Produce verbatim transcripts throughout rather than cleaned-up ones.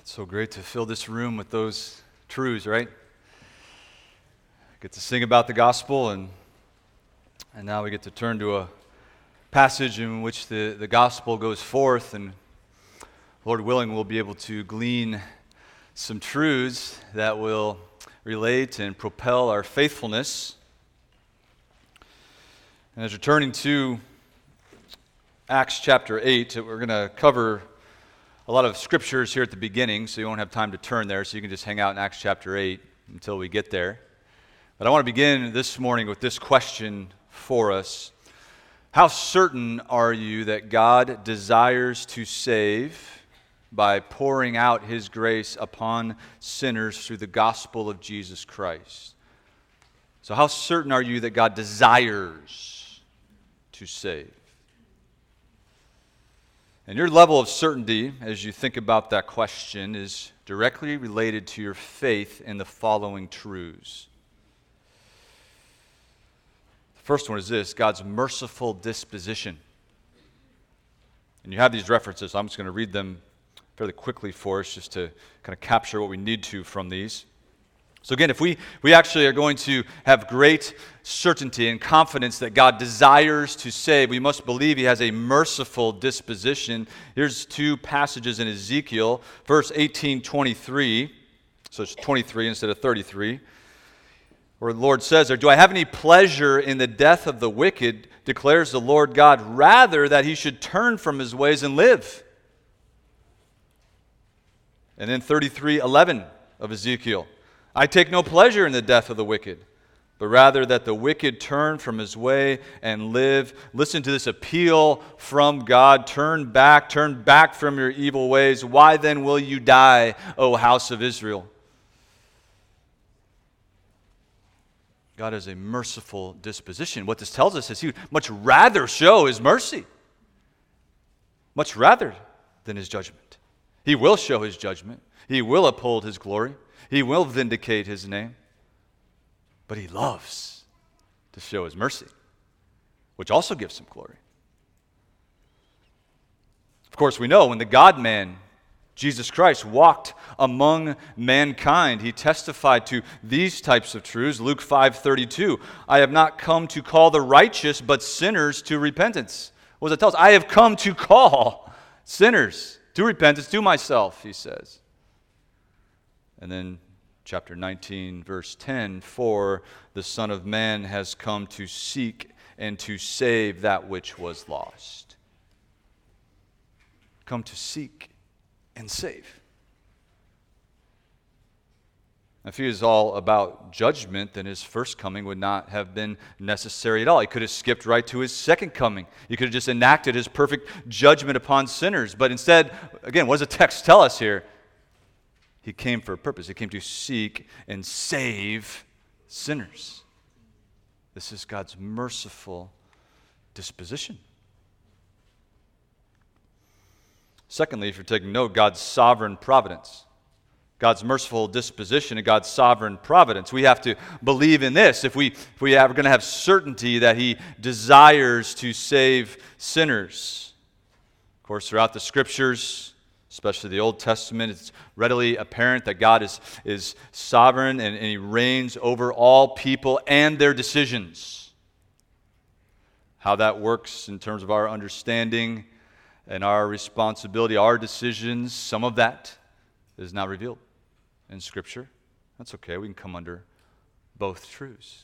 So great to fill this room with those truths, right? Get to sing about the gospel, and and now we get to turn to a passage in which the, the gospel goes forth, and Lord willing, we'll be able to glean some truths that will relate and propel our faithfulness. And as we're turning to Acts chapter eight, we're going to cover a lot of scriptures here at the beginning, so you won't have time to turn there, so you can just hang out in Acts chapter eight until we get there. But I want to begin this morning with this question for us. How certain are you that God desires to save by pouring out His grace upon sinners through the gospel of Jesus Christ? So how certain are you that God desires to save? And your level of certainty, as you think about that question, is directly related to your faith in the following truths. The first one is this: God's merciful disposition. And you have these references. I'm just going to read them fairly quickly for us, just to kind of capture what we need to from these. So again, if we, we actually are going to have great certainty and confidence that God desires to save, we must believe He has a merciful disposition. Here's two passages in Ezekiel, verse eighteen twenty-three, so it's twenty-three instead of thirty-three, where the Lord says there, "Do I have any pleasure in the death of the wicked, declares the Lord God, rather that he should turn from his ways and live." And then thirty-three eleven of Ezekiel, "I take no pleasure in the death of the wicked, but rather that the wicked turn from his way and live." Listen to this appeal from God. Turn back, turn back from your evil ways. "Why then will you die, O house of Israel?" God has a merciful disposition. What this tells us is He would much rather show His mercy, much rather than His judgment. He will show His judgment. He will uphold His glory. He will vindicate His name, but He loves to show His mercy, which also gives Him glory. Of course, we know when the God-man, Jesus Christ, walked among mankind, He testified to these types of truths. Luke five thirty-two, "I have not come to call the righteous, but sinners to repentance." What does it tell us? I have come to call sinners to repentance, to myself, He says. And then chapter nineteen, verse ten, "For the Son of Man has come to seek and to save that which was lost." Come to seek and save. If He is all about judgment, then His first coming would not have been necessary at all. He could have skipped right to His second coming. He could have just enacted His perfect judgment upon sinners. But instead, again, what does the text tell us here? He came for a purpose. He came to seek and save sinners. This is God's merciful disposition. Secondly, if you're taking note, God's sovereign providence. God's merciful disposition and God's sovereign providence. We have to believe in this if we, if we are going to have certainty that He desires to save sinners. Of course, throughout the Scriptures, especially the Old Testament, it's readily apparent that God is, is sovereign and, and He reigns over all people and their decisions. How that works in terms of our understanding and our responsibility, our decisions, some of that is not revealed in Scripture. That's okay. We can come under both truths.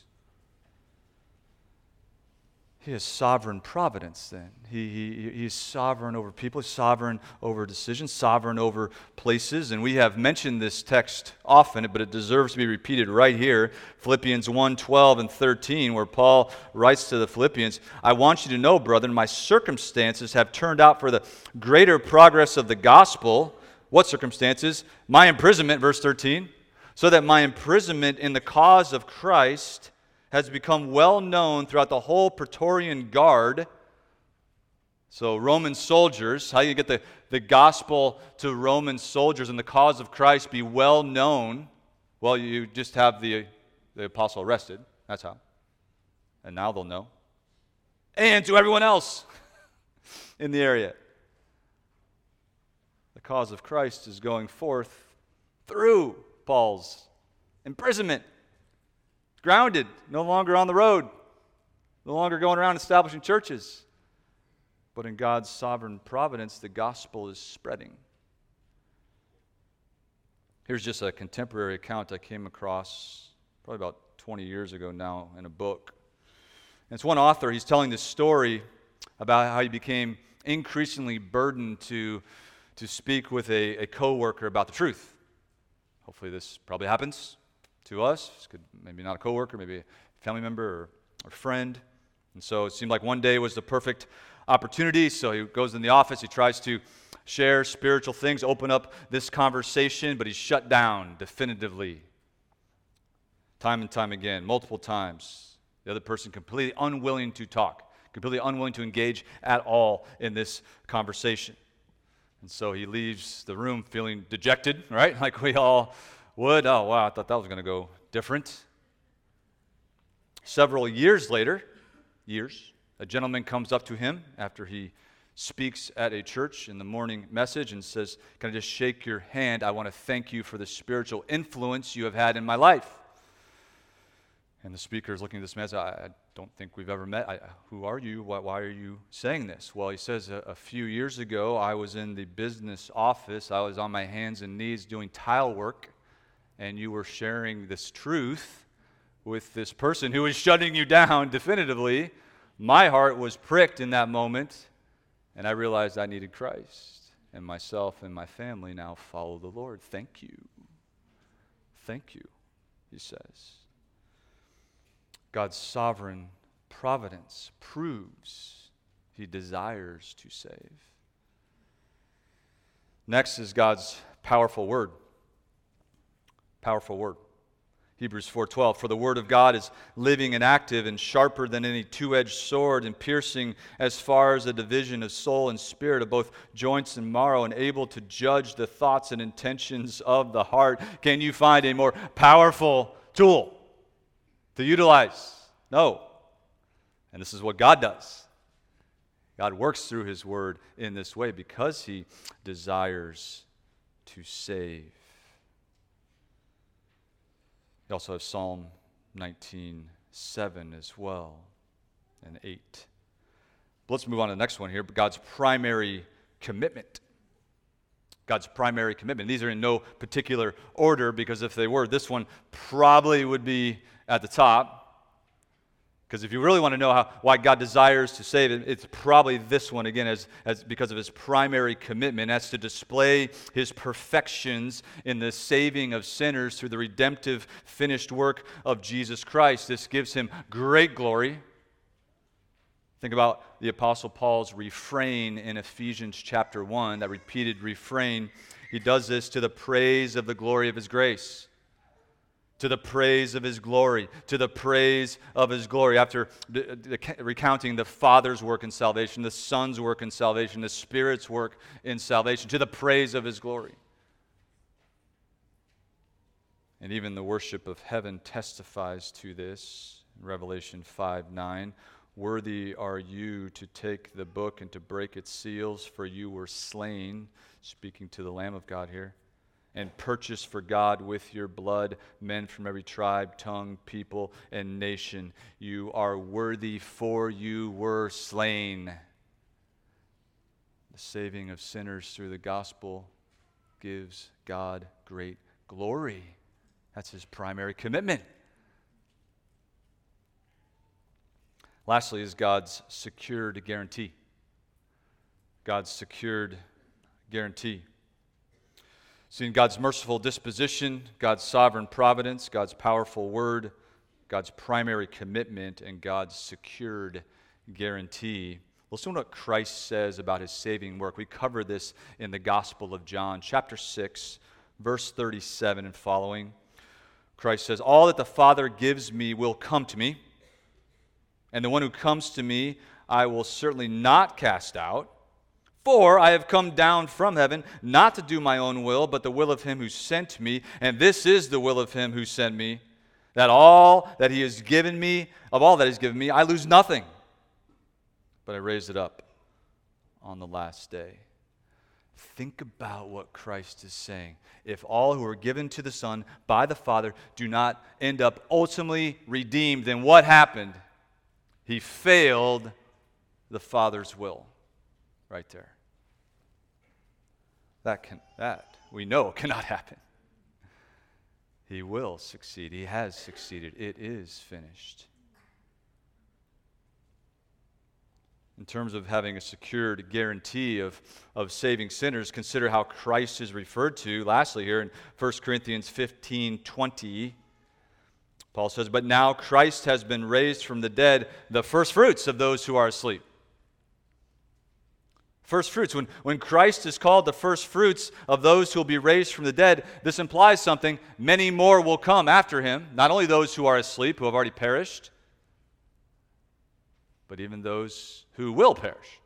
He has sovereign providence then. He, he, he is sovereign over people, sovereign over decisions, sovereign over places. And we have mentioned this text often, but it deserves to be repeated right here. Philippians one, twelve and thirteen, where Paul writes to the Philippians, "I want you to know, brethren, my circumstances have turned out for the greater progress of the gospel." What circumstances? "My imprisonment," verse thirteen, "so that my imprisonment in the cause of Christ has become well known throughout the whole Praetorian Guard." So Roman soldiers, how do you get the, the gospel to Roman soldiers and the cause of Christ be well known? Well, you just have the, the apostle arrested. That's how. And now they'll know. And to everyone else in the area. The cause of Christ is going forth through Paul's imprisonment. Grounded, no longer on the road, no longer going around establishing churches. But in God's sovereign providence, the gospel is spreading. Here's just a contemporary account I came across probably about twenty years ago now in a book. And it's one author, he's telling this story about how he became increasingly burdened to, to speak with a, a co-worker about the truth. Hopefully this probably happens to us. This could maybe not a co-worker, maybe a family member or, or friend. And so it seemed like one day was the perfect opportunity. So he goes in the office, he tries to share spiritual things, open up this conversation, but he's shut down definitively. Time and time again, multiple times. The other person completely unwilling to talk, completely unwilling to engage at all in this conversation. And so he leaves the room feeling dejected, right? Like we all would. Oh, wow, I thought that was going to go different. Several years later, years, a gentleman comes up to him after he speaks at a church in the morning message and says, "Can I just shake your hand? I want to thank you for the spiritual influence you have had in my life." And the speaker is looking at this man and says, I don't think we've ever met. I, who are you? Why, why are you saying this? Well, he says, a, a few years ago, I was in the business office. I was on my hands and knees doing tile work, and you were sharing this truth with this person who was shutting you down definitively. My heart was pricked in that moment, and I realized I needed Christ, and myself and my family now follow the Lord. Thank you. Thank you, he says. God's sovereign providence proves he desires to save. Next is God's powerful word. Powerful word. Hebrews four twelve, for the word of God is living and active and sharper than any two-edged sword and piercing as far as the division of soul and spirit, of both joints and marrow, and able to judge the thoughts and intentions of the heart. Can you find a more powerful tool to utilize? No. And this is what God does. God works through his word in this way because he desires to save. You also have Psalm nineteen seven as well, and eight. But let's move on to the next one here. God's primary commitment. God's primary commitment. These are in no particular order, because if they were, this one probably would be at the top. Because if you really want to know how, why God desires to save it, it's probably this one again, as, as because of his primary commitment. That's to display his perfections in the saving of sinners through the redemptive finished work of Jesus Christ. This gives him great glory. Think about the Apostle Paul's refrain in Ephesians chapter one, that repeated refrain. He does this to the praise of the glory of his grace. To the praise of his glory, to the praise of his glory. After d- d- recounting the Father's work in salvation, the Son's work in salvation, the Spirit's work in salvation, to the praise of his glory. And even the worship of heaven testifies to this. In Revelation five nine, worthy are you to take the book and to break its seals, for you were slain, speaking to the Lamb of God here, and purchase for God with your blood men from every tribe, tongue, people, and nation. You are worthy, for you were slain. The saving of sinners through the gospel gives God great glory. That's his primary commitment. Lastly is God's secured guarantee. God's secured guarantee. Seeing God's merciful disposition, God's sovereign providence, God's powerful word, God's primary commitment, and God's secured guarantee. Listen to what Christ says about his saving work. We cover this in the Gospel of John, chapter six, verse thirty-seven and following. Christ says, all that the Father gives me will come to me, and the one who comes to me I will certainly not cast out. For I have come down from heaven, not to do my own will, but the will of him who sent me. And this is the will of him who sent me, that all that he has given me, of all that he has given me, I lose nothing, but I raise it up on the last day. Think about what Christ is saying. If all who are given to the Son by the Father do not end up ultimately redeemed, then what happened? He failed the Father's will. Right there. That can that we know cannot happen. He will succeed. He has succeeded. It is finished. In terms of having a secured guarantee of, of saving sinners, consider how Christ is referred to. Lastly, here in First Corinthians fifteen twenty, Paul says, "But now Christ has been raised from the dead, the first fruits of those who are asleep." First fruits. When, when Christ is called the first fruits of those who will be raised from the dead, this implies something. Many more will come after him, not only those who are asleep, who have already perished, but even those who will perish,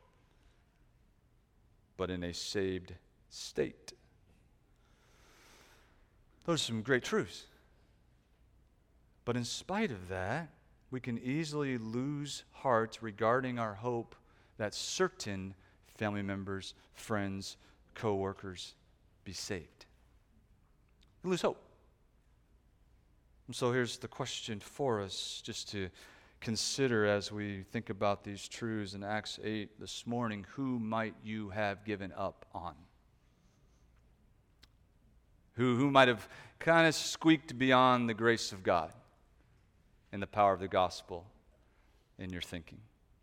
but in a saved state. Those are some great truths. But in spite of that, we can easily lose heart regarding our hope that certain family members, friends, co-workers be saved. We lose hope. And so here's the question for us, just to consider as we think about these truths in Acts eight this morning. Who might you have given up on? Who, who might have kind of squeaked beyond the grace of God and the power of the gospel in your thinking?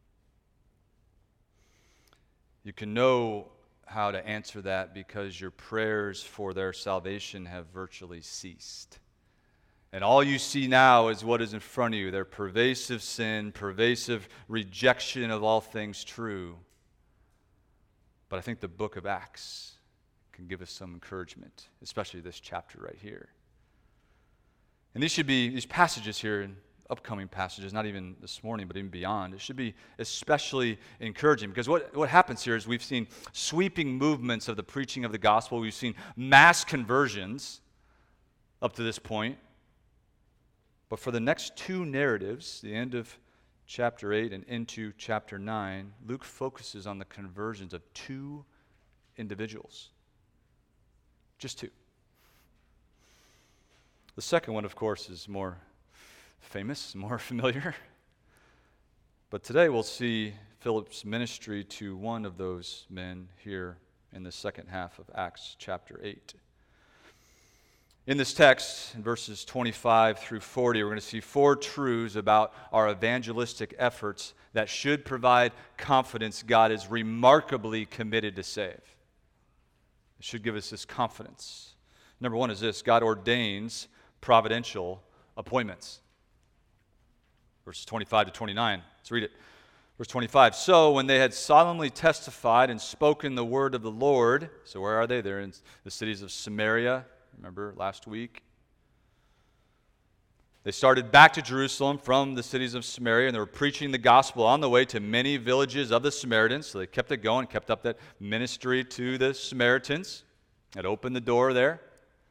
You can know how to answer that because your prayers for their salvation have virtually ceased. And all you see now is what is in front of you, their pervasive sin, pervasive rejection of all things true. But I think the book of Acts can give us some encouragement, especially this chapter right here. And these should be, these passages here, and upcoming passages, not even this morning, but even beyond, it should be especially encouraging, because what, what happens here is we've seen sweeping movements of the preaching of the gospel. We've seen mass conversions up to this point. But for the next two narratives, the end of chapter eight and into chapter nine, Luke focuses on the conversions of two individuals. Just two. The second one, of course, is more famous, more familiar. But today we'll see Philip's ministry to one of those men here in the second half of Acts chapter eight. In this text, in verses twenty-five through forty, we're going to see four truths about our evangelistic efforts that should provide confidence God is remarkably committed to save. It should give us this confidence. Number one is this: God ordains providential appointments. Verses twenty-five to twenty-nine. Let's read it. Verse twenty-five, "So when they had solemnly testified and spoken the word of the Lord," so where are they? They're in the cities of Samaria. Remember last week? They started back to Jerusalem from the cities of Samaria, and they were preaching the gospel on the way to many villages of the Samaritans. So they kept it going, kept up that ministry to the Samaritans. Had opened the door there.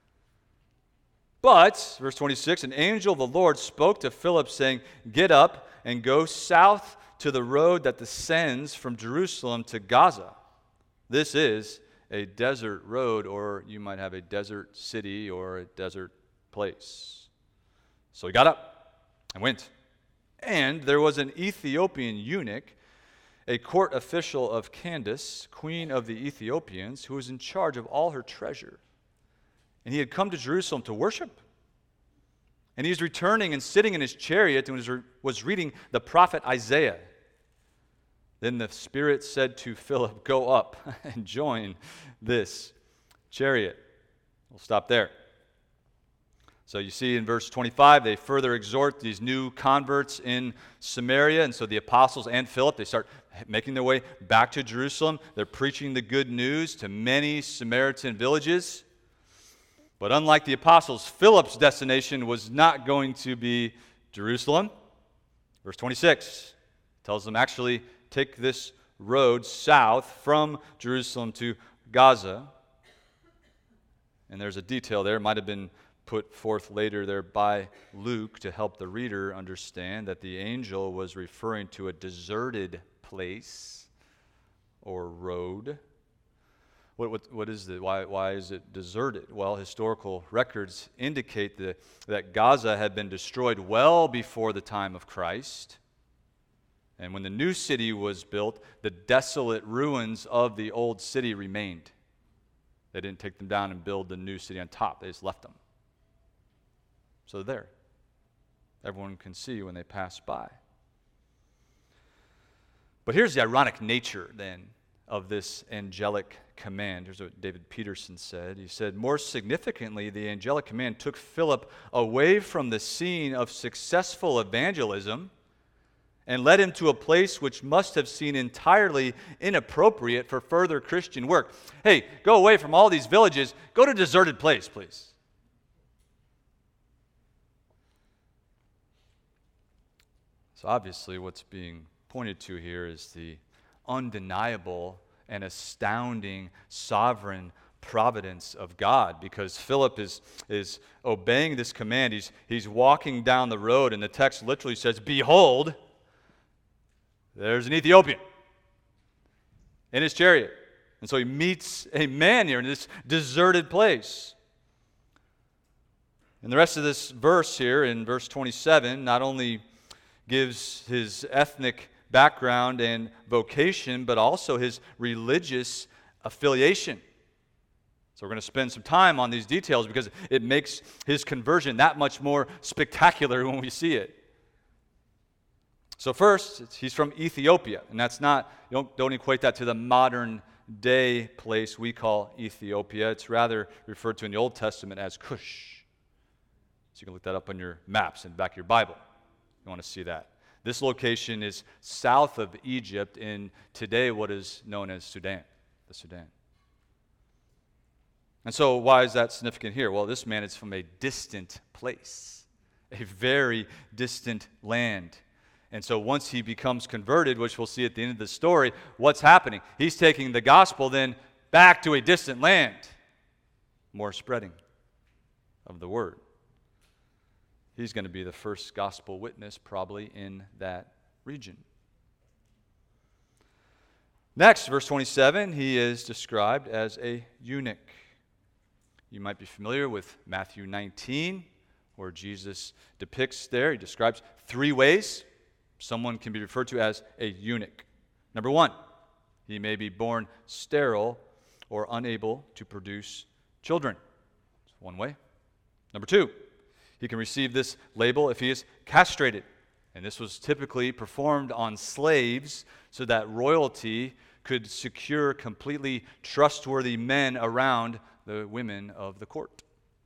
But, verse twenty-six, "An angel of the Lord spoke to Philip, saying, 'Get up and go south to the road that descends from Jerusalem to Gaza.' This is a desert road," or you might have a desert city or a desert place. So he got up and went. "And there was an Ethiopian eunuch, a court official of Candace, queen of the Ethiopians, who was in charge of all her treasure. And he had come to Jerusalem to worship. And he was returning and sitting in his chariot and was, re- was reading the prophet Isaiah. Then the Spirit said to Philip, 'Go up and join this chariot.'" We'll stop there. So you see in verse twenty-five, they further exhort these new converts in Samaria. And so the apostles and Philip, they start making their way back to Jerusalem. They're preaching the good news to many Samaritan villages. But unlike the apostles, Philip's destination was not going to be Jerusalem. Verse twenty-six tells them, actually, take this road south from Jerusalem to Gaza. And there's a detail there. It might have been put forth later there by Luke to help the reader understand that the angel was referring to a deserted place or road. What, what, what is it? Why, why is it deserted? Well, historical records indicate that, that Gaza had been destroyed well before the time of Christ. And when the new city was built, the desolate ruins of the old city remained. They didn't take them down and build the new city on top. They just left them. So they're there. Everyone can see when they pass by. But here's the ironic nature, then, of this angelic command. Here's what David Peterson said. He said, more significantly, the angelic command took Philip away from the scene of successful evangelism and led him to a place which must have seemed entirely inappropriate for further Christian work. Hey, go away from all these villages. Go to a deserted place, please. So obviously what's being pointed to here is the undeniable and astounding sovereign providence of God, because Philip is, is obeying this command. He's, he's walking down the road, and the text literally says, behold, there's an Ethiopian in his chariot. And so he meets a man here in this deserted place. And the rest of this verse here, in verse twenty-seven, not only gives his ethnic background and vocation, but also his religious affiliation. So we're going to spend some time on these details because it makes his conversion that much more spectacular when we see it. So first, it's, he's from Ethiopia, and that's not, you don't, don't equate that to the modern day place we call Ethiopia. It's rather referred to in the Old Testament as Cush. So you can look that up on your maps in the back of your Bible. You want to see that. This location is south of Egypt in today what is known as Sudan, the Sudan. And so why is that significant here? Well, this man is from a distant place, a very distant land. And so once he becomes converted, which we'll see at the end of the story, what's happening? He's taking the gospel then back to a distant land. More spreading of the word. He's going to be the first gospel witness probably in that region. Next, verse twenty-seven, he is described as a eunuch. You might be familiar with Matthew nineteen, where Jesus depicts there, he describes three ways someone can be referred to as a eunuch. Number one, he may be born sterile or unable to produce children. That's one way. Number two, he can receive this label if he is castrated. And this was typically performed on slaves so that royalty could secure completely trustworthy men around the women of the court.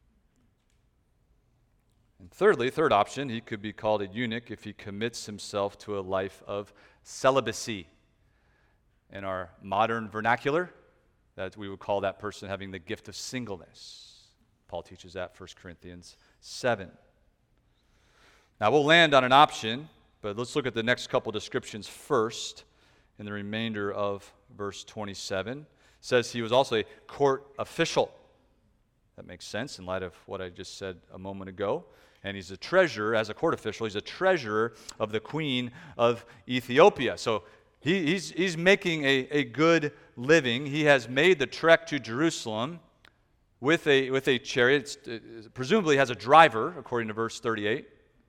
And thirdly, third option, he could be called a eunuch if he commits himself to a life of celibacy. In our modern vernacular, that we would call that person having the gift of singleness. Paul teaches that, First Corinthians seven. Now we'll land on an option, but let's look at the next couple descriptions first in the remainder of verse twenty-seven. It says he was also a court official. That makes sense in light of what I just said a moment ago. And he's a treasurer, as a court official, he's a treasurer of the queen of Ethiopia. So he, he's, he's making a, a good living. He has made the trek to Jerusalem with a, with a chariot. It presumably has a driver, according to verse thirty-eight.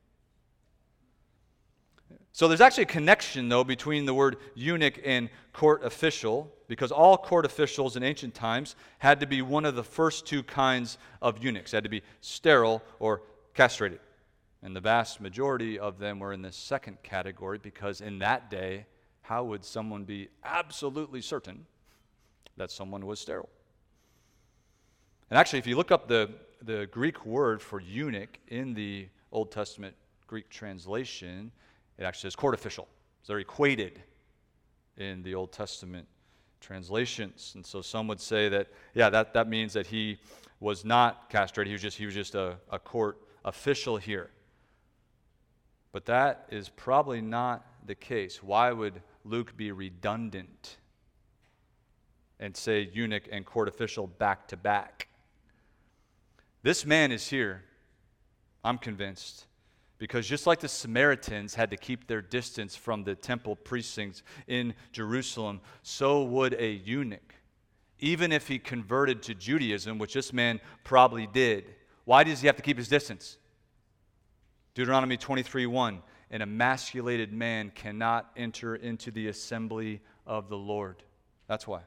So there's actually a connection, though, between the word eunuch and court official, because all court officials in ancient times had to be one of the first two kinds of eunuchs. They had to be sterile or castrated. And the vast majority of them were in this second category, because in that day, how would someone be absolutely certain that someone was sterile? And actually, if you look up the, the Greek word for eunuch in the Old Testament Greek translation, it actually says court official. So they're equated in the Old Testament translations. And so some would say that, yeah, that, that means that he was not castrated. He was just, he was just a, a court official here. But that is probably not the case. Why would Luke be redundant and say eunuch and court official back to back? This man is here, I'm convinced, because just like the Samaritans had to keep their distance from the temple precincts in Jerusalem, so would a eunuch even if he converted to Judaism, which this man probably did. Why does he have to keep his distance? Deuteronomy twenty-three one, an emasculated man cannot enter into the assembly of the Lord. That's why.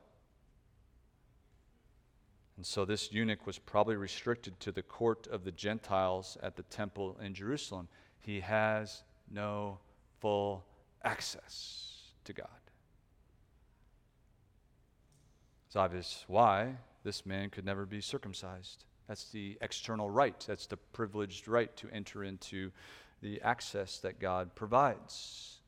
And so this eunuch was probably restricted to the court of the Gentiles at the temple in Jerusalem. He has no full access to God. It's obvious why this man could never be circumcised. That's the external right. That's the privileged right to enter into the access that God provides.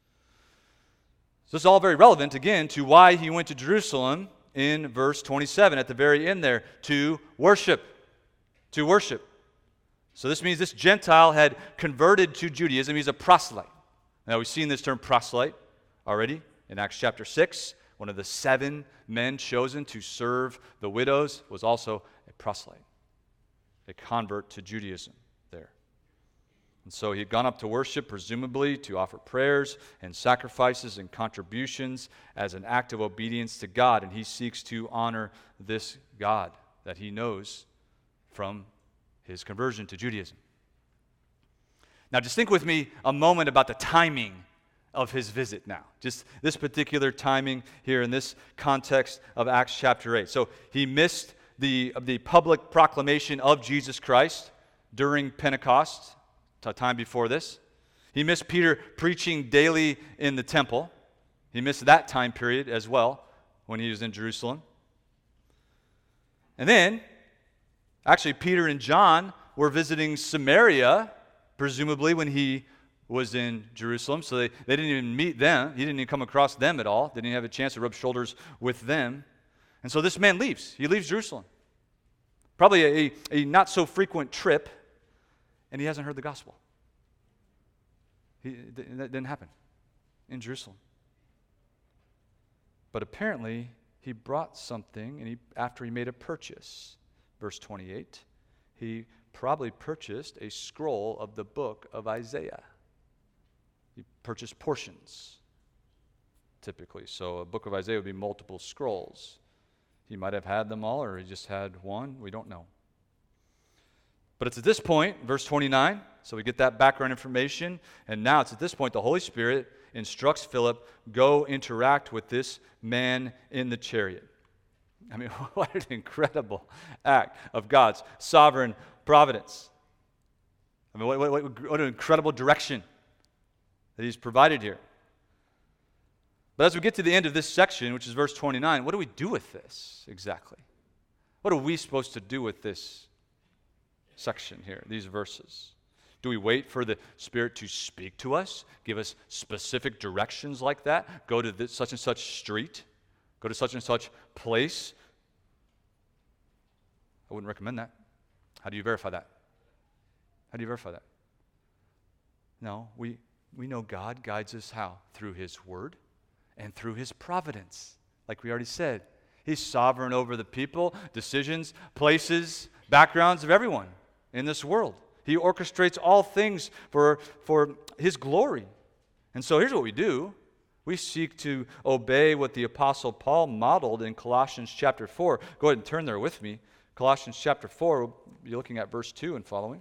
So this is all very relevant, again, to why he went to Jerusalem in verse twenty-seven, at the very end there, to worship. To worship. So this means this Gentile had converted to Judaism. He's a proselyte. Now we've seen this term proselyte already in Acts chapter six. One of the seven men chosen to serve the widows was also a proselyte, a convert to Judaism there. And so he had gone up to worship, presumably to offer prayers and sacrifices and contributions as an act of obedience to God. And he seeks to honor this God that he knows from his conversion to Judaism. Now just think with me a moment about the timing of his visit now. Just this particular timing here in this context of Acts chapter eight. So he missed the, the public proclamation of Jesus Christ during Pentecost, a time before this. He missed Peter preaching daily in the temple. He missed that time period as well when he was in Jerusalem. And then, actually, Peter and John were visiting Samaria, presumably when he was in Jerusalem, so they, they didn't even meet them. He didn't even come across them at all. Didn't even have a chance to rub shoulders with them. And so this man leaves. He leaves Jerusalem. Probably a, a not-so-frequent trip, and he hasn't heard the gospel. He, that didn't happen in Jerusalem. But apparently, he brought something, and he, after he made a purchase, verse twenty-eight, he probably purchased a scroll of the book of Isaiah. He purchased portions, typically. So a book of Isaiah would be multiple scrolls. He might have had them all, or he just had one. We don't know. But it's at this point, verse twenty-nine, so we get that background information, and now it's at this point the Holy Spirit instructs Philip, go interact with this man in the chariot. I mean, what an incredible act of God's sovereign providence. I mean, what, what, what an incredible direction that he's provided here. But as we get to the end of this section, which is verse twenty-nine, what do we do with this exactly? What are we supposed to do with this section here, these verses? Do we wait for the Spirit to speak to us, give us specific directions like that? Go to this, such and such street? Go to such and such place? I wouldn't recommend that. How do you verify that? How do you verify that? No, we, we know God guides us how? Through His Word and through His providence, like we already said. He's sovereign over the people, decisions, places, backgrounds of everyone in this world. He orchestrates all things for, for His glory. And so here's what we do. We seek to obey what the Apostle Paul modeled in Colossians chapter four. Go ahead and turn there with me. Colossians chapter four, we'll be looking at verse two and following.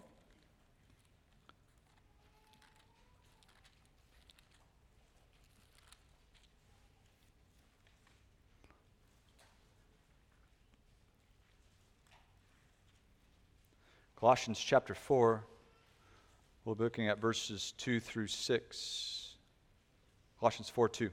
Colossians chapter four, we'll be looking at verses two through six. Colossians four two.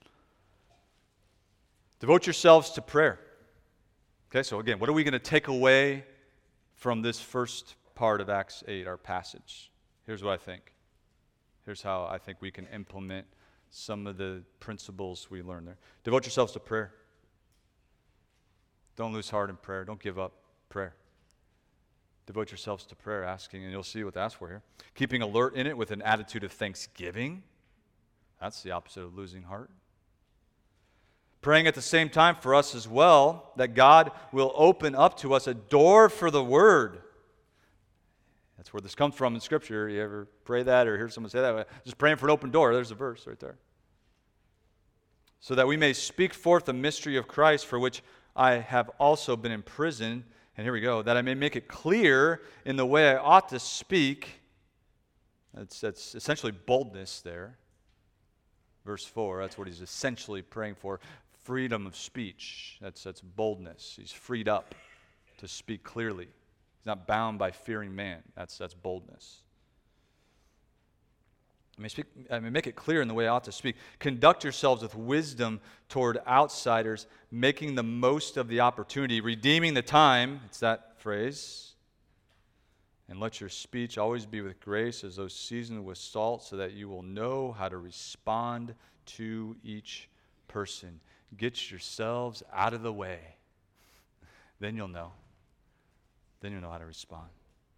Devote yourselves to prayer. Okay, so again, what are we going to take away from this first part of Acts eight, our passage? Here's what I think. Here's how I think we can implement some of the principles we learned there. Devote yourselves to prayer. Don't lose heart in prayer. Don't give up prayer. Devote yourselves to prayer, asking, and you'll see what that's for here. Keeping alert in it with an attitude of thanksgiving. That's the opposite of losing heart. Praying at the same time for us as well, that God will open up to us a door for the Word. That's where this comes from in Scripture. You ever pray that or hear someone say that? Just praying for an open door. There's a verse right there. So that we may speak forth the mystery of Christ, for which I have also been in prison, and here we go, that I may make it clear in the way I ought to speak. That's, that's essentially boldness there. Verse four, that's what he's essentially praying for. Freedom of speech. That's, that's boldness. He's freed up to speak clearly. He's not bound by fearing man. That's, that's boldness. I may, speak, I may make it clear in the way I ought to speak. Conduct yourselves with wisdom toward outsiders, making the most of the opportunity, redeeming the time. It's that phrase. And let your speech always be with grace, as though seasoned with salt, so that you will know how to respond to each person. Get yourselves out of the way. Then you'll know. Then you'll know how to respond.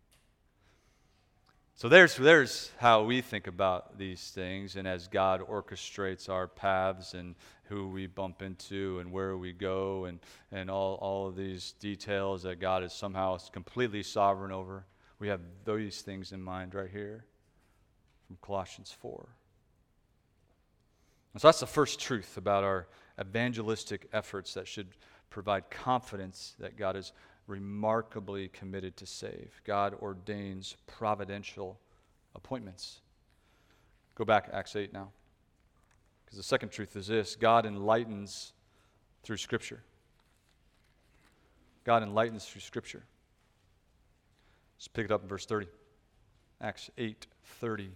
So there's, there's how we think about these things, and as God orchestrates our paths and who we bump into and where we go and, and all, all of these details that God is somehow completely sovereign over. We have those things in mind right here from Colossians four. And so that's the first truth about our evangelistic efforts that should provide confidence that God is remarkably committed to save. God ordains providential appointments. Go back to Acts eight now. Because the second truth is this: God enlightens through Scripture. God enlightens through Scripture. Let's pick it up in verse thirty. Acts eight thirty.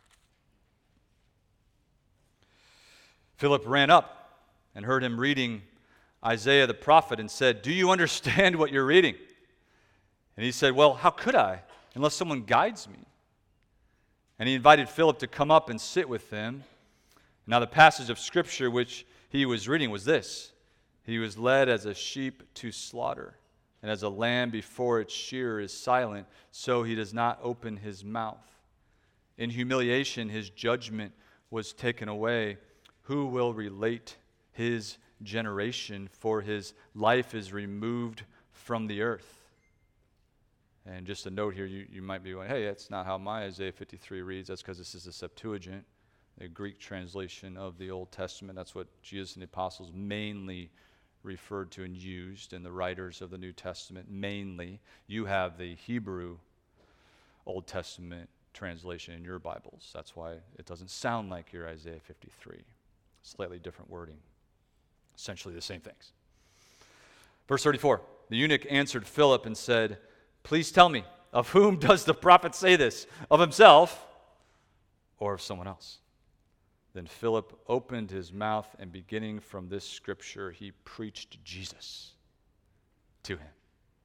Philip ran up and heard him reading Isaiah the prophet and said, "Do you understand what you're reading?" And he said, "Well, how could I, unless someone guides me?" And he invited Philip to come up and sit with him. Now the passage of Scripture which he was reading was this: "He was led as a sheep to slaughter, and as a lamb before its shearer is silent, so he does not open his mouth. In humiliation his judgment was taken away. Who will relate his generation? For his life is removed from the earth." And just a note here, you, you might be going, "Hey, that's not how my Isaiah fifty-three reads." That's because this is the Septuagint, the Greek translation of the Old Testament. That's what Jesus and the apostles mainly referred to and used, and the writers of the New Testament mainly. You have the Hebrew Old Testament translation in your Bibles. That's why it doesn't sound like your Isaiah fifty-three. Slightly different wording. Essentially the same things. Verse thirty-four, the eunuch answered Philip and said, "Please tell me, of whom does the prophet say this? Of himself or of someone else?" Then Philip opened his mouth, and beginning from this scripture, he preached Jesus to him.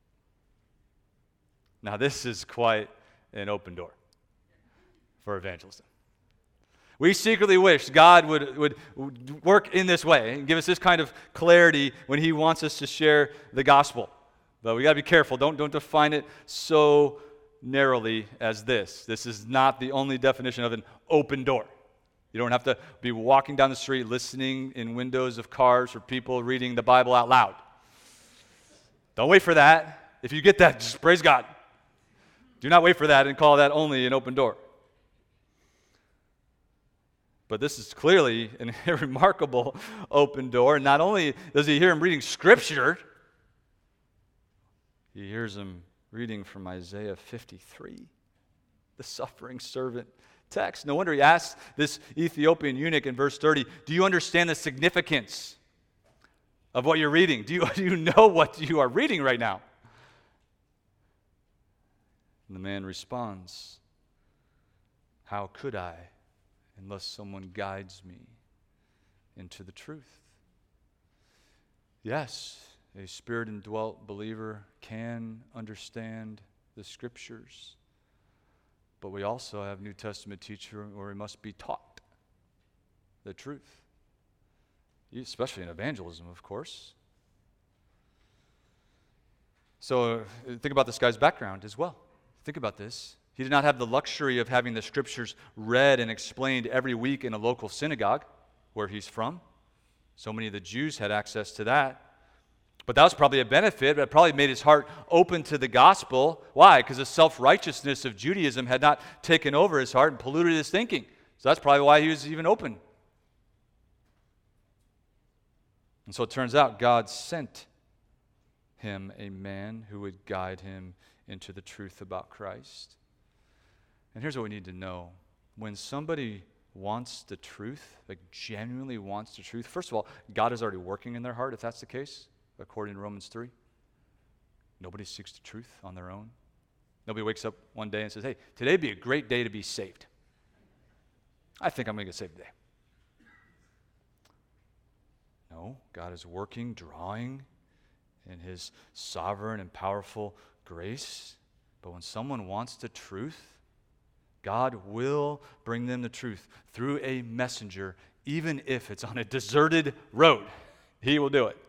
Now this is quite an open door for evangelism. We secretly wish God would, would, would work in this way and give us this kind of clarity when he wants us to share the gospel. But we got to be careful. Don't, don't define it so narrowly as this. This is not the only definition of an open door. You don't have to be walking down the street listening in windows of cars for people reading the Bible out loud. Don't wait for that. If you get that, just praise God. Do not wait for that and call that only an open door. But this is clearly a remarkable open door. And not only does he hear him reading Scripture, he hears him reading from Isaiah fifty-three, the suffering servant text. No wonder he asks this Ethiopian eunuch in verse thirty, "Do you understand the significance of what you're reading? Do you, do you know what you are reading right now?" And the man responds, "How could I, unless someone guides me into the truth?" Yes, a Spirit-indwelt believer can understand the Scriptures, but we also have New Testament teachers where we must be taught the truth, especially in evangelism, of course. So think about this guy's background as well. Think about this. He did not have the luxury of having the Scriptures read and explained every week in a local synagogue where he's from. So many of the Jews had access to that. But that was probably a benefit. It probably made his heart open to the gospel. Why? Because the self-righteousness of Judaism had not taken over his heart and polluted his thinking. So that's probably why he was even open. And so it turns out God sent him a man who would guide him into the truth about Christ. And here's what we need to know. When somebody wants the truth, like genuinely wants the truth, first of all, God is already working in their heart, if that's the case, according to Romans three. Nobody seeks the truth on their own. Nobody wakes up one day and says, hey, today would be a great day to be saved. I think I'm going to get saved today. No, God is working, drawing in his sovereign and powerful grace. But when someone wants the truth, God will bring them the truth through a messenger, even if it's on a deserted road. He will do it.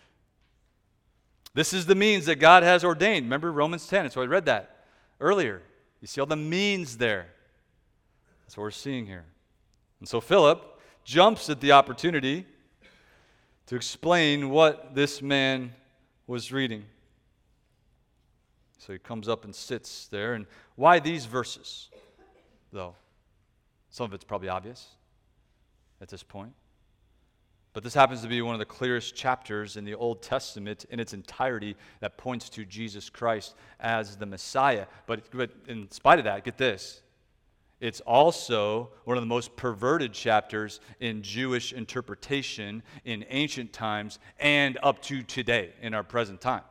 This is the means that God has ordained. Remember Romans ten, so I read that earlier. You see all the means there. That's what we're seeing here. And so Philip jumps at the opportunity to explain what this man was reading. So he comes up and sits there. And why these verses, though? Some of it's probably obvious at this point. But this happens to be one of the clearest chapters in the Old Testament in its entirety that points to Jesus Christ as the Messiah. But, but in spite of that, get this. It's also one of the most perverted chapters in Jewish interpretation in ancient times and up to today in our present time.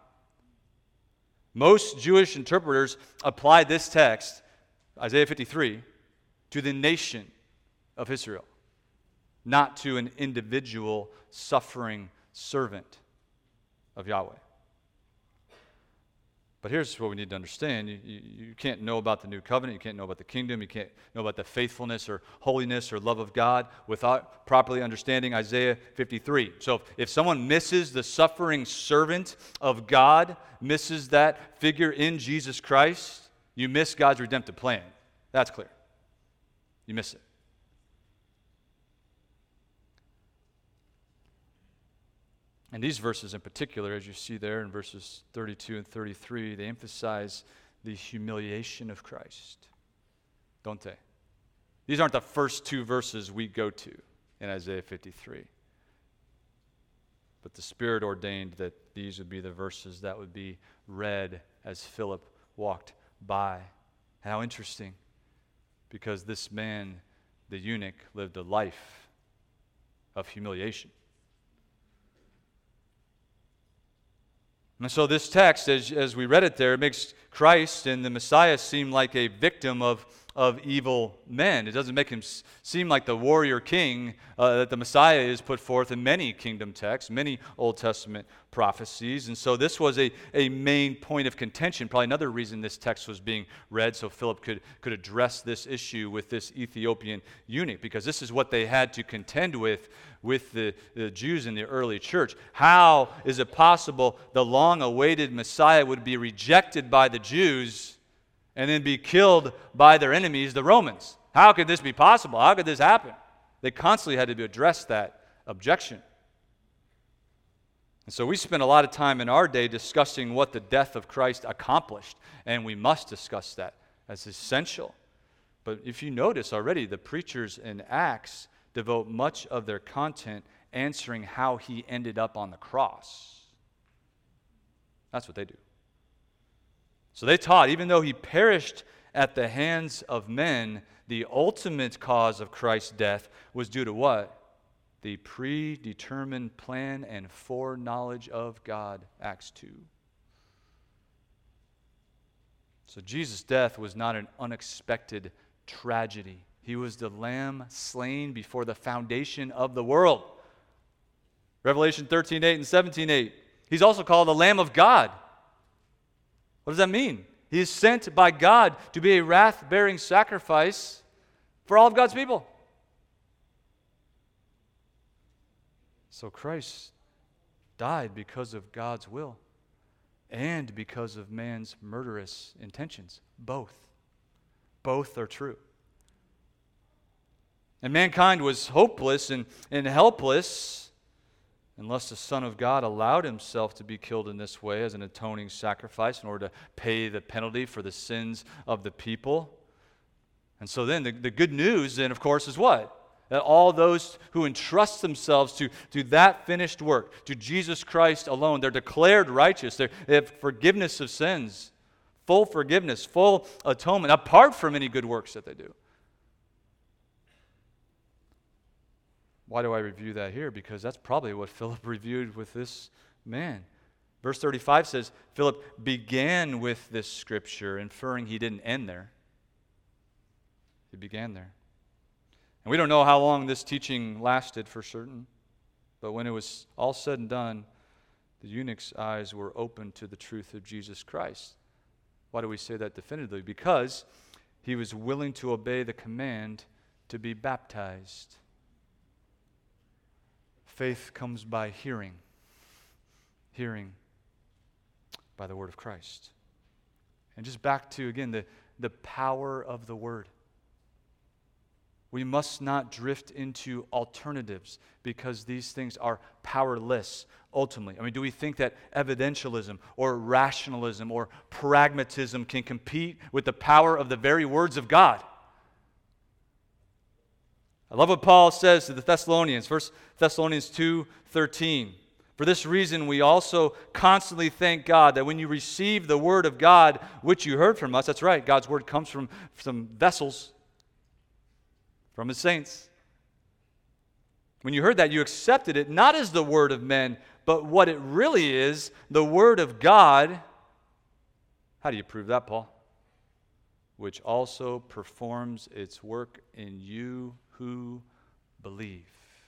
Most Jewish interpreters apply this text, Isaiah fifty-three, to the nation of Israel, not to an individual suffering servant of Yahweh. But here's what we need to understand. You, you, you can't know about the new covenant. You can't know about the kingdom. You can't know about the faithfulness or holiness or love of God without properly understanding Isaiah fifty-three. So if, if someone misses the suffering servant of God, misses that figure in Jesus Christ, you miss God's redemptive plan. That's clear. You miss it. And these verses in particular, as you see there in verses thirty-two and thirty-three, they emphasize the humiliation of Christ, don't they? These aren't the first two verses we go to in Isaiah fifty-three. But the Spirit ordained that these would be the verses that would be read as Philip walked by. How interesting, because this man, the eunuch, lived a life of humiliation. And so this text, as, as we read it there, it makes Christ and the Messiah seem like a victim of, of evil men. It doesn't make him s- seem like the warrior king uh, that the Messiah is put forth in many kingdom texts, many Old Testament prophecies. And so this was a, a main point of contention, probably another reason this text was being read, so Philip could, could address this issue with this Ethiopian eunuch, because this is what they had to contend with with the, the Jews in the early church. How is it possible the long-awaited Messiah would be rejected by the Jews and then be killed by their enemies, the Romans? How could this be possible? How could this happen? They constantly had to address that objection. And so we spend a lot of time in our day discussing what the death of Christ accomplished, and we must discuss that as essential. But if you notice already, the preachers in Acts devote much of their content answering how he ended up on the cross. That's what they do. So they taught, even though he perished at the hands of men, the ultimate cause of Christ's death was due to what? The predetermined plan and foreknowledge of God, Acts two. So Jesus' death was not an unexpected tragedy. He was the lamb slain before the foundation of the world. Revelation thirteen eight and seventeen eight. He's also called the Lamb of God. What does that mean? He is sent by God to be a wrath-bearing sacrifice for all of God's people. So Christ died because of God's will and because of man's murderous intentions. Both. Both are true. And mankind was hopeless and, and helpless unless the Son of God allowed himself to be killed in this way as an atoning sacrifice in order to pay the penalty for the sins of the people. And so then the, the good news then, of course, is what? That all those who entrust themselves to, to that finished work, to Jesus Christ alone, they're declared righteous. They're, they have forgiveness of sins, full forgiveness, full atonement, apart from any good works that they do. Why do I review that here? Because that's probably what Philip reviewed with this man. Verse thirty-five says, Philip began with this scripture, inferring he didn't end there. He began there. And we don't know how long this teaching lasted for certain, but when it was all said and done, the eunuch's eyes were opened to the truth of Jesus Christ. Why do we say that definitively? Because he was willing to obey the command to be baptized. Faith comes by hearing. Hearing by the word of Christ. And just back to, again, the, the power of the word. We must not drift into alternatives because these things are powerless ultimately. I mean, do we think that evidentialism or rationalism or pragmatism can compete with the power of the very words of God? I love what Paul says to the Thessalonians, First Thessalonians two thirteen. For this reason, we also constantly thank God that when you receive the word of God, which you heard from us, that's right, God's word comes from some vessels, from his saints. When you heard that, you accepted it not as the word of men, but what it really is, the word of God. How do you prove that, Paul? Which also performs its work in you who believe.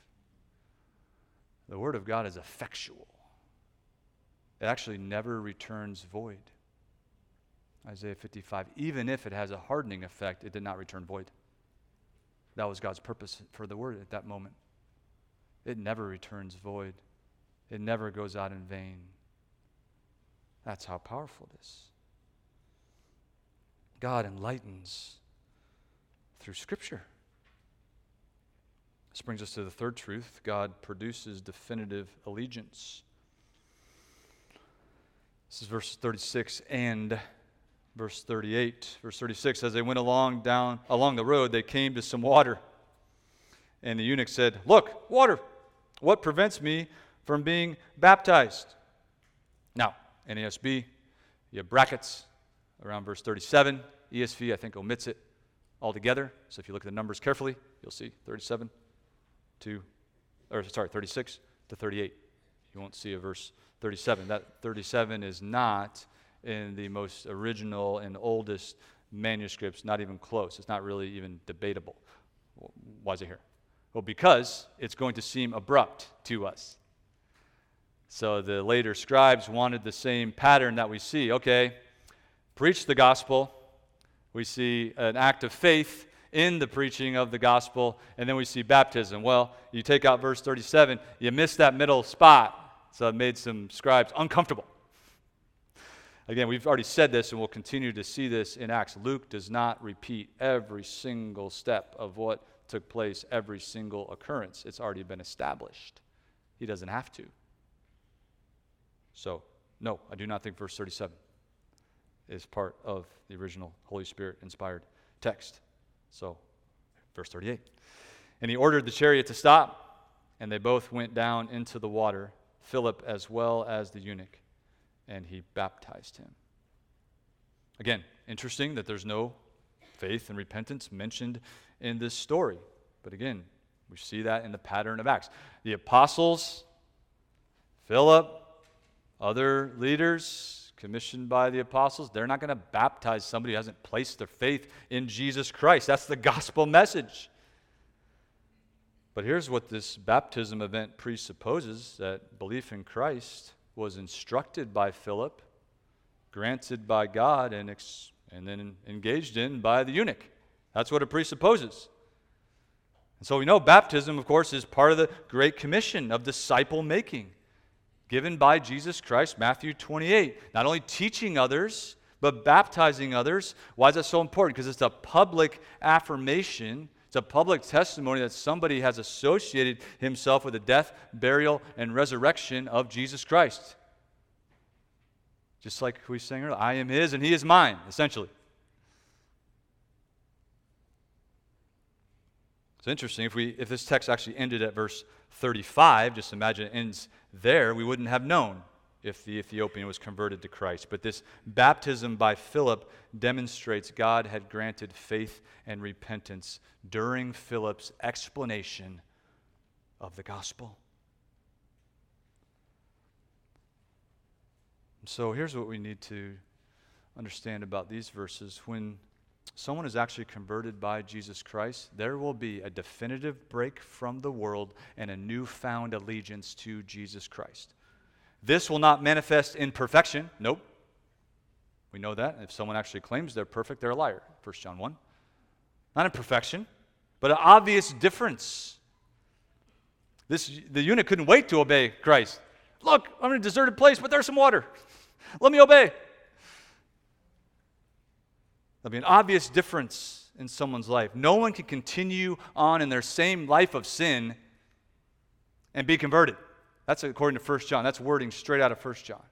The word of God is effectual. It actually never returns void. Isaiah fifty-five, even if it has a hardening effect, it did not return void. That was God's purpose for the word at that moment. It never returns void. It never goes out in vain. That's how powerful it is. God enlightens through Scripture. This brings us to the third truth. God produces definitive allegiance. This is verse thirty-six and verse thirty-eight. Verse thirty-six, as they went along down along the road, they came to some water. And the eunuch said, "Look, water. What prevents me from being baptized?" Now, N A S B, you have brackets around verse thirty-seven. E S V, I think, omits it altogether. So if you look at the numbers carefully, you'll see thirty-seven to, or sorry, thirty-six to thirty-eight. You won't see a verse thirty-seven. That thirty-seven is not in the most original and oldest manuscripts, not even close. It's not really even debatable. Why is it here? Well, because it's going to seem abrupt to us. So the later scribes wanted the same pattern that we see. Okay, preach the gospel. We see an act of faith in the preaching of the gospel, and then we see baptism. Well, you take out verse thirty-seven, you miss that middle spot. So it made some scribes uncomfortable. Again, we've already said this, and we'll continue to see this in Acts. Luke does not repeat every single step of what took place, every single occurrence. It's already been established. He doesn't have to. So, no, I do not think verse thirty-seven is part of the original Holy Spirit-inspired text. So, verse thirty-eight. And he ordered the chariot to stop, and they both went down into the water, Philip as well as the eunuch, and he baptized him. Again, interesting that there's no faith and repentance mentioned in this story. But again, we see that in the pattern of Acts. The apostles, Philip, other leaders commissioned by the apostles, they're not going to baptize somebody who hasn't placed their faith in Jesus Christ. That's the gospel message. But here's what this baptism event presupposes, that belief in Christ was instructed by Philip, granted by God, and, ex- and then engaged in by the eunuch. That's what it presupposes. And so we know baptism, of course, is part of the Great Commission of disciple making, given by Jesus Christ, Matthew twenty-eight. Not only teaching others, but baptizing others. Why is that so important? Because it's a public affirmation. It's a public testimony that somebody has associated himself with the death, burial, and resurrection of Jesus Christ. Just like we sang earlier, I am his and he is mine, essentially. It's interesting, if we if this text actually ended at verse thirty-five, just imagine it ends there, we wouldn't have known if the Ethiopian was converted to Christ. But this baptism by Philip demonstrates God had granted faith and repentance during Philip's explanation of the gospel. So here's what we need to understand about these verses. When someone is actually converted by Jesus Christ, there will be a definitive break from the world and a newfound allegiance to Jesus Christ. This will not manifest in perfection. Nope. We know that. If someone actually claims they're perfect, they're a liar. First John one. Not in perfection, but an obvious difference. This, the eunuch couldn't wait to obey Christ. Look, I'm in a deserted place, but there's some water. Let me obey. There'll be an obvious difference in someone's life. No one can continue on in their same life of sin and be converted. That's according to First John. That's wording straight out of First John.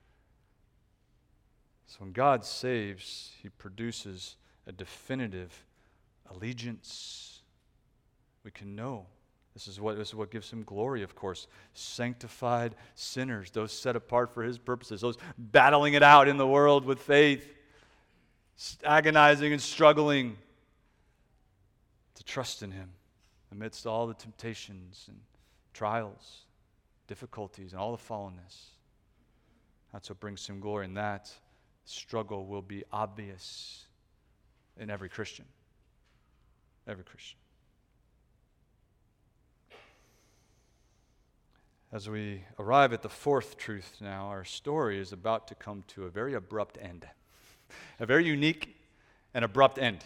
So when God saves, he produces a definitive allegiance. We can know. This is what, this is what gives him glory, of course. Sanctified sinners, those set apart for his purposes, those battling it out in the world with faith, agonizing and struggling to trust in him amidst all the temptations and trials, difficulties, and all the fallenness. That's what brings him glory, and that struggle will be obvious in every Christian. Every Christian. As we arrive at the fourth truth now, our story is about to come to a very abrupt end. A very unique and abrupt end.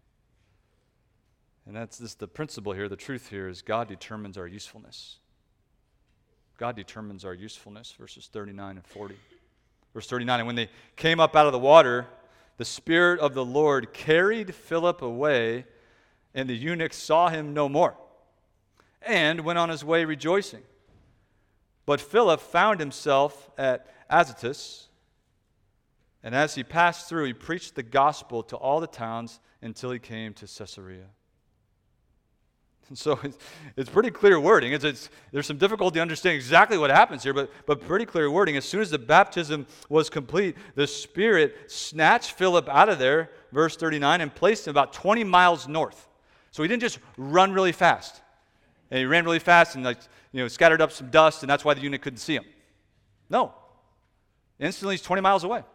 And that's this, the principle here, the truth here is God determines our usefulness. God determines our usefulness, verses thirty-nine and forty. Verse thirty-nine, and when they came up out of the water, the Spirit of the Lord carried Philip away, and the eunuch saw him no more, and went on his way rejoicing. But Philip found himself at Azotus, and as he passed through, he preached the gospel to all the towns until he came to Caesarea. And so it's, it's pretty clear wording. It's, it's, there's some difficulty understanding exactly what happens here, but, but pretty clear wording. As soon as the baptism was complete, the Spirit snatched Philip out of there, verse thirty-nine, and placed him about twenty miles north. So he didn't just run really fast. And he ran really fast and like, you know, scattered up some dust, and that's why the eunuch couldn't see him. No. Instantly, he's twenty miles away.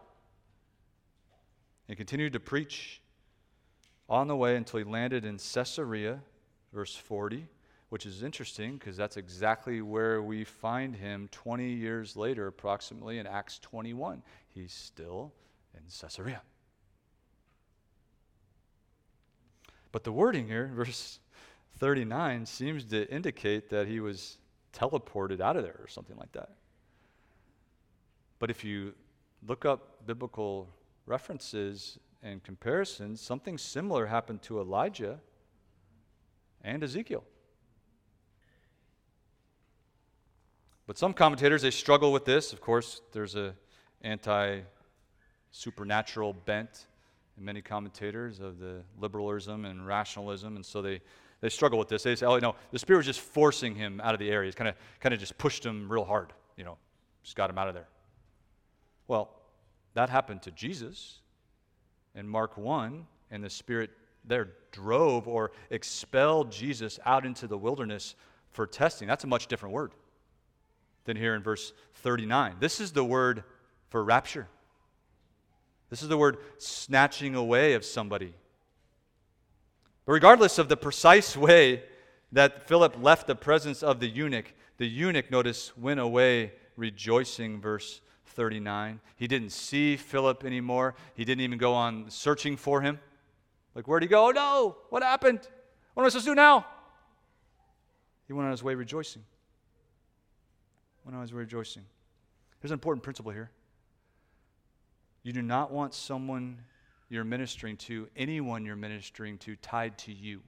He continued to preach on the way until he landed in Caesarea, verse forty, which is interesting because that's exactly where we find him twenty years later, approximately in Acts twenty-one. He's still in Caesarea. But the wording here, verse thirty-nine, seems to indicate that he was teleported out of there or something like that. But if you look up biblical references and comparisons, something similar happened to Elijah and Ezekiel. But some commentators, they struggle with this. Of course, there's a anti-supernatural bent in many commentators of the liberalism and rationalism, and so they, they struggle with this. They say, oh, no, the Spirit was just forcing him out of the area. It's kind of kind of just pushed him real hard, you know, just got him out of there. Well, that happened to Jesus in Mark one, and the Spirit there drove or expelled Jesus out into the wilderness for testing. That's a much different word than here in verse thirty-nine. This is the word for rapture. This is the word snatching away of somebody. But regardless of the precise way that Philip left the presence of the eunuch, the eunuch, notice, went away rejoicing, verse thirty-nine. He didn't see Philip anymore. He didn't even go on searching for him. Like, where'd he go? Oh, no! What happened? What am I supposed to do now? He went on his way rejoicing. Went on his way rejoicing. There's an important principle here. You do not want someone you're ministering to, anyone you're ministering to, tied to you.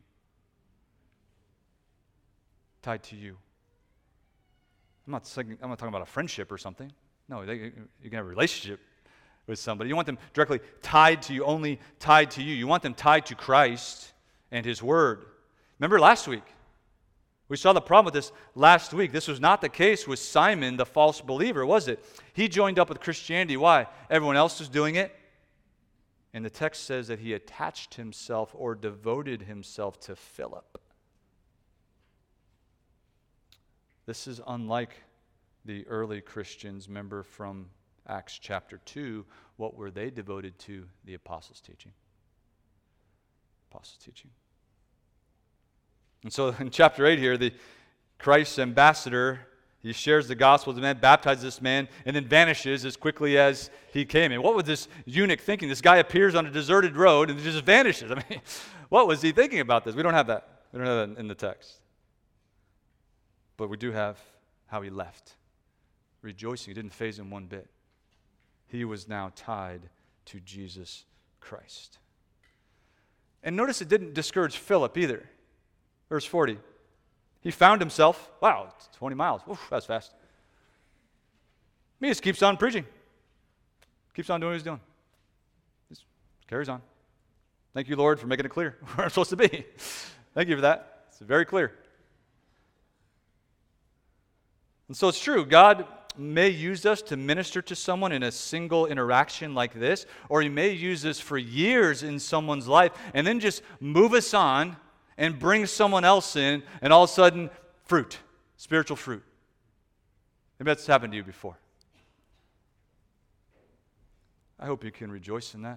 Tied to you. I'm not saying, I'm not talking about a friendship or something. No, they, you can have a relationship with somebody. You want them directly tied to you, only tied to you. You want them tied to Christ and His Word. Remember last week? We saw the problem with this last week. This was not the case with Simon, the false believer, was it? He joined up with Christianity. Why? Everyone else was doing it. And the text says that he attached himself or devoted himself to Philip. This is unlike the early Christians. Remember from Acts chapter two, what were they devoted to? The apostles' teaching. Apostles' teaching. And so in chapter eight here, the Christ's ambassador, he shares the gospel with the man, baptizes this man, and then vanishes as quickly as he came in. What was this eunuch thinking? This guy appears on a deserted road and just vanishes. I mean, what was he thinking about this? We don't have that. We don't have that in the text. But we do have how he left. Rejoicing. It didn't faze him one bit. He was now tied to Jesus Christ. And notice it didn't discourage Philip either. Verse forty. He found himself, wow, twenty miles. Oof, that's fast. He just keeps on preaching. Keeps on doing what he's doing. Just carries on. Thank you, Lord, for making it clear where I'm supposed to be. Thank you for that. It's very clear. And so it's true. God may use us to minister to someone in a single interaction like this, or he may use us for years in someone's life and then just move us on and bring someone else in, and all of a sudden, fruit, spiritual fruit. Maybe that's happened to you before. I hope you can rejoice in that.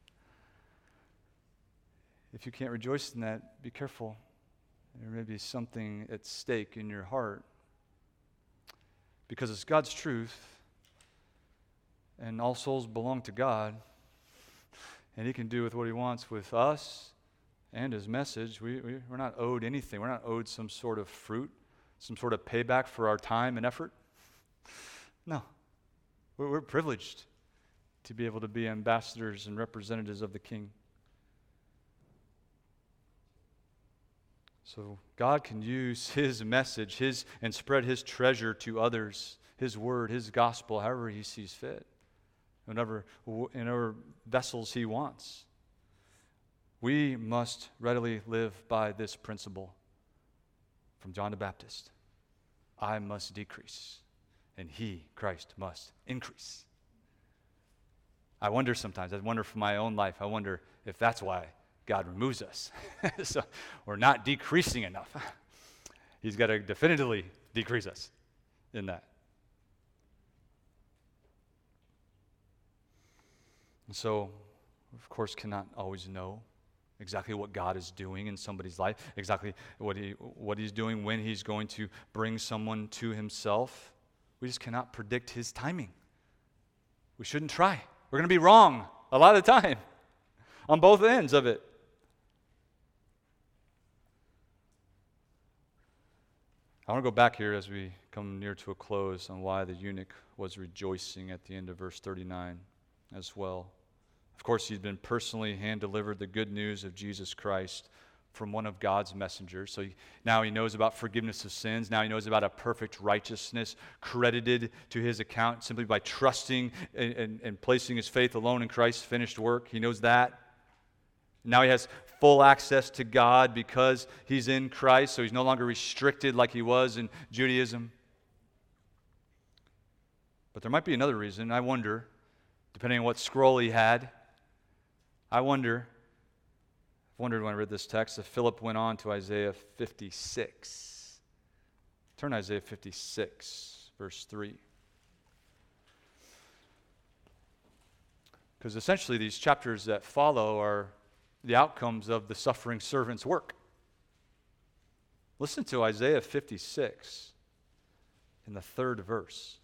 If you can't rejoice in that, be careful. There may be something at stake in your heart. Because it's God's truth, and all souls belong to God, and he can do with what he wants with us and his message. We, we, we're not owed anything. We're not owed some sort of fruit, some sort of payback for our time and effort. No. We're, we're privileged to be able to be ambassadors and representatives of the King. So God can use his message, his and spread his treasure to others, his word, his gospel, however he sees fit, whenever, in whatever vessels he wants. We must readily live by this principle from John the Baptist. I must decrease, and he, Christ, must increase. I wonder sometimes, I wonder for my own life, I wonder if that's why God removes us. So we're not decreasing enough. He's got to definitively decrease us in that. And so, of course, cannot always know exactly what God is doing in somebody's life, exactly what he what he's doing when he's going to bring someone to himself. We just cannot predict his timing. We shouldn't try. We're going to be wrong a lot of the time on both ends of it. I want to go back here as we come near to a close on why the eunuch was rejoicing at the end of verse thirty-nine as well. Of course, he'd been personally hand-delivered the good news of Jesus Christ from one of God's messengers. So he, now he knows about forgiveness of sins. Now he knows about a perfect righteousness credited to his account simply by trusting and, and, and placing his faith alone in Christ's finished work. He knows that. Now he has full access to God because he's in Christ, so he's no longer restricted like he was in Judaism. But there might be another reason. I wonder, depending on what scroll he had, I wonder, I wondered when I read this text, if Philip went on to Isaiah fifty-six. Turn to Isaiah fifty-six, verse three. Because essentially these chapters that follow are the outcomes of the suffering servant's work. Listen to Isaiah fifty-six in the third verse.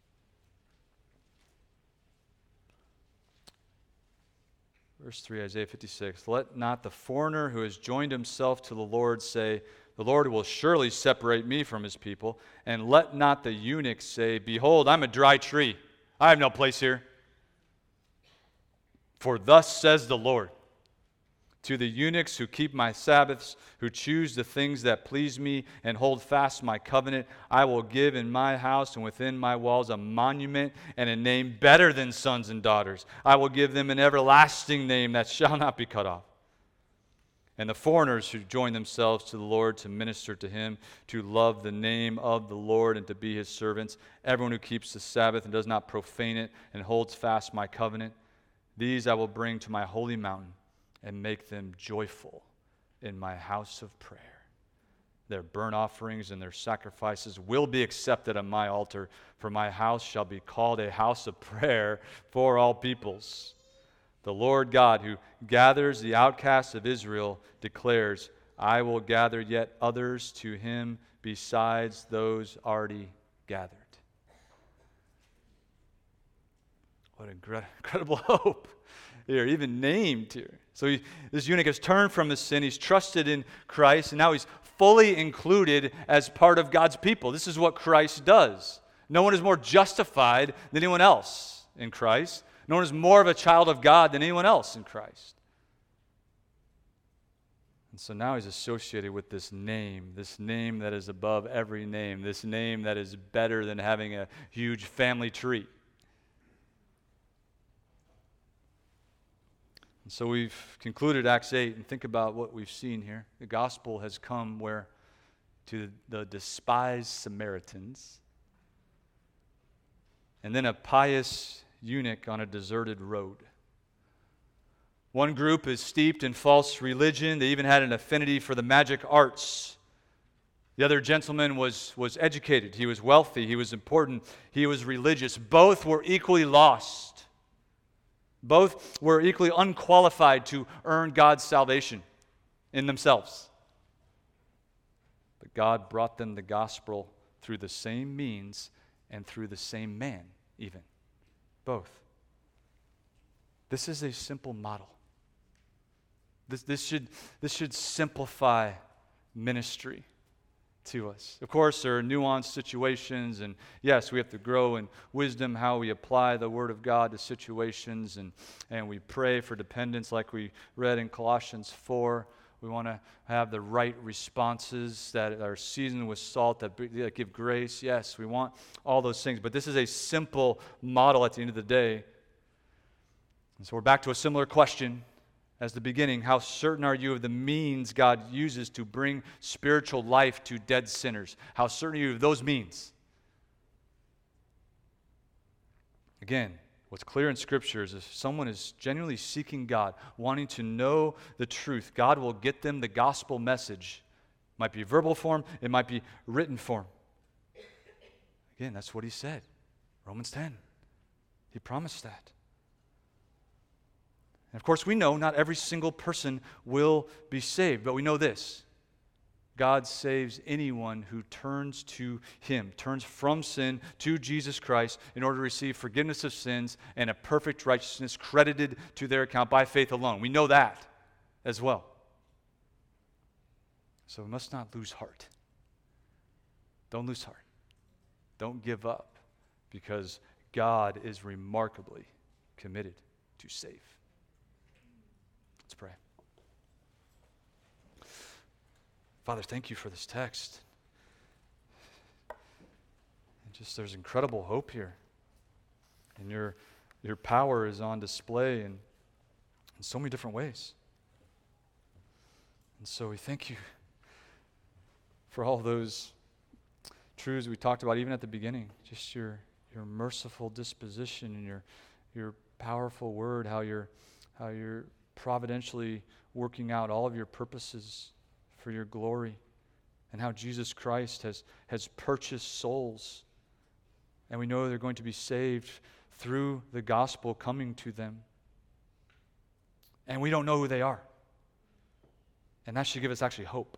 Verse three, Isaiah fifty-six. Let not the foreigner who has joined himself to the Lord say, the Lord will surely separate me from his people. And let not the eunuch say, behold, I'm a dry tree. I have no place here. For thus says the Lord, to the eunuchs who keep my Sabbaths, who choose the things that please me and hold fast my covenant, I will give in my house and within my walls a monument and a name better than sons and daughters. I will give them an everlasting name that shall not be cut off. And the foreigners who join themselves to the Lord to minister to him, to love the name of the Lord and to be his servants, everyone who keeps the Sabbath and does not profane it and holds fast my covenant, these I will bring to my holy mountain and make them joyful in my house of prayer. Their burnt offerings and their sacrifices will be accepted on my altar, for my house shall be called a house of prayer for all peoples. The Lord God, who gathers the outcasts of Israel, declares, I will gather yet others to him besides those already gathered. What incredible hope here, even named here. So he, this eunuch has turned from his sin. He's trusted in Christ, and now he's fully included as part of God's people. This is what Christ does. No one is more justified than anyone else in Christ. No one is more of a child of God than anyone else in Christ. And so now he's associated with this name, this name that is above every name, this name that is better than having a huge family tree. And so we've concluded Acts eight, and think about what we've seen here. The gospel has come where? To the despised Samaritans, and then a pious eunuch on a deserted road. One group is steeped in false religion. They even had an affinity for the magic arts. The other gentleman was, was educated. He was wealthy. He was important. He was religious. Both were equally lost. Both were equally unqualified to earn God's salvation in themselves. But God brought them the gospel through the same means and through the same man, even. Both. This is a simple model. This, this, should, this should simplify ministry to us. Of course, there are nuanced situations, and yes, we have to grow in wisdom how we apply the Word of God to situations, and, and we pray for dependence like we read in Colossians four. We want to have the right responses that are seasoned with salt, that, that give grace. Yes, we want all those things. But this is a simple model at the end of the day. And so we're back to a similar question as the beginning. How certain are you of the means God uses to bring spiritual life to dead sinners? How certain are you of those means? Again, what's clear in Scripture is if someone is genuinely seeking God, wanting to know the truth, God will get them the gospel message. It might be verbal form, it might be written form. Again, that's what he said. Romans ten. He promised that. And of course, we know not every single person will be saved, but we know this. God saves anyone who turns to him, turns from sin to Jesus Christ in order to receive forgiveness of sins and a perfect righteousness credited to their account by faith alone. We know that as well. So we must not lose heart. Don't lose heart. Don't give up, because God is remarkably committed to save. Let's pray. Father, thank you for this text. And just there's incredible hope here. And your, your power is on display in, in so many different ways. And so we thank you for all those truths we talked about even at the beginning. Just your your merciful disposition and your your powerful word, how you're how you're providentially working out all of your purposes for your glory, and how Jesus Christ has, has purchased souls. And we know they're going to be saved through the gospel coming to them. And we don't know who they are. And that should give us actually hope,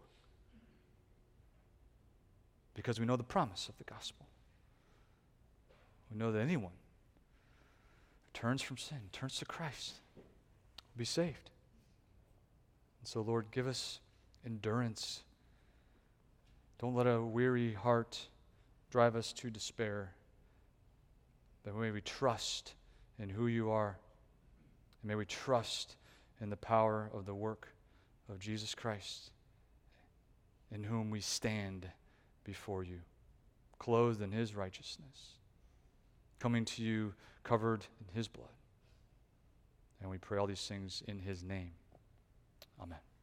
because we know the promise of the gospel. We know that anyone who turns from sin, turns to Christ, will be saved. And so, Lord, give us endurance. Don't let a weary heart drive us to despair, but may we trust in who you are, and may we trust in the power of the work of Jesus Christ, in whom we stand before you, clothed in his righteousness, coming to you covered in his blood. And we pray all these things in his name. Amen.